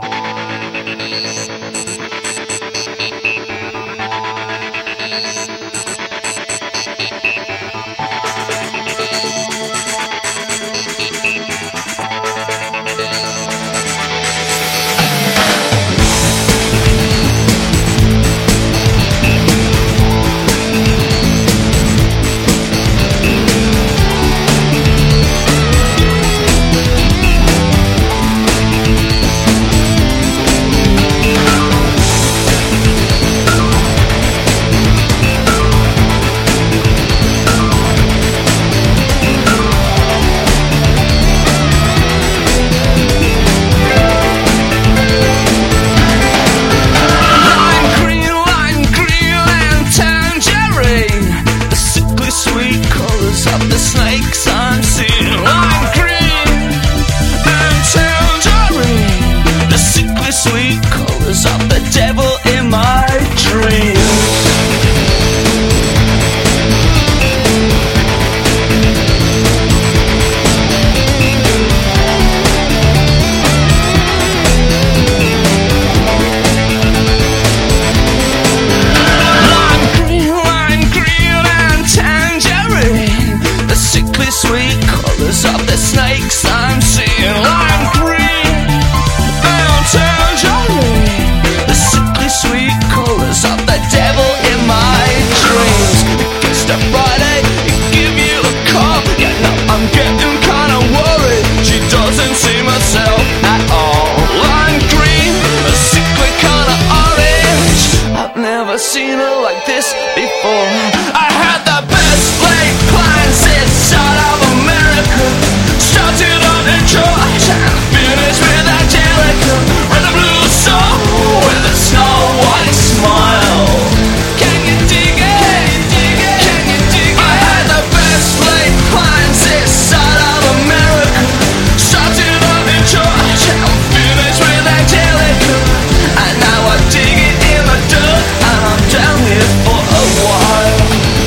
Seen her like this before. I had the best laid plans this side of America. Started on Detroit and finished with Angelica. Red and blue soul with a snow white smile. Can you dig it? Can you dig it? I had the best laid plans this side of America. Started on Detroit and finished with Angelica. And now I dig it in the dirt. I'm down here for a while.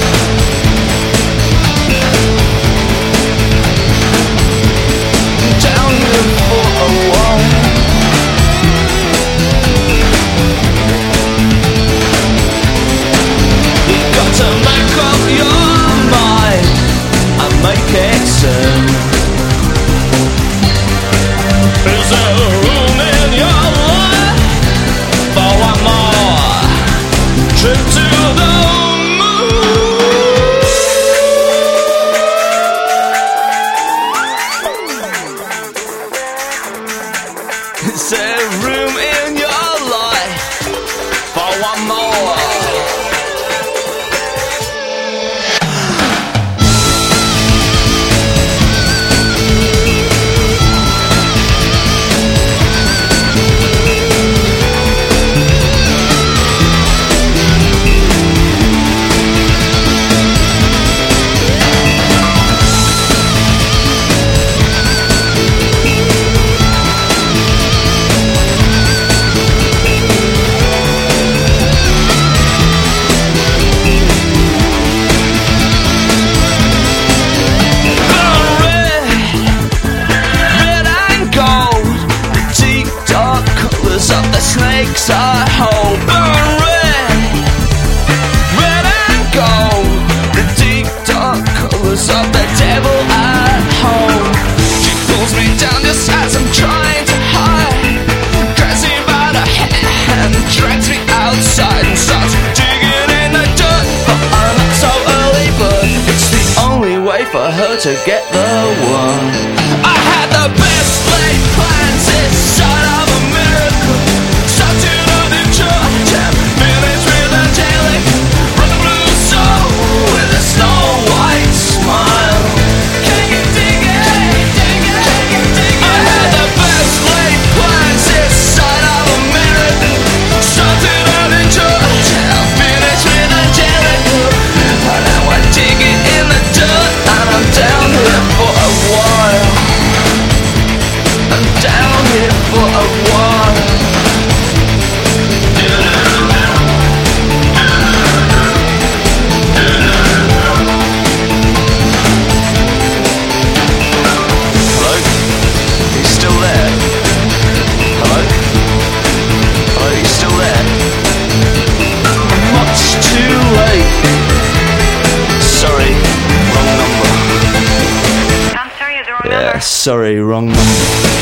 Down here for a while. You got to make up your mind and make it soon. Is there room in your life for one more trip to the moon? Is there room in your life for one more? Snakes I hold burn red, red and gold. The deep dark colors of the devil at home. She pulls me down just as I'm trying to hide, grabs me by the hand, drags me outside and starts digging in the dirt. But I'm not so early, but it's the only way for her to get the one. I had the best laid plans this side of America. Started on Detroit and finished with Angelica. Red and blue soul with a snow white smile. Can you dig it? Can you dig it? I had the best laid plans this side of America. Started on Detroit and finished with Angelica. And now I dig it in the dirt and I'm down here for a while. sorry, wrong number.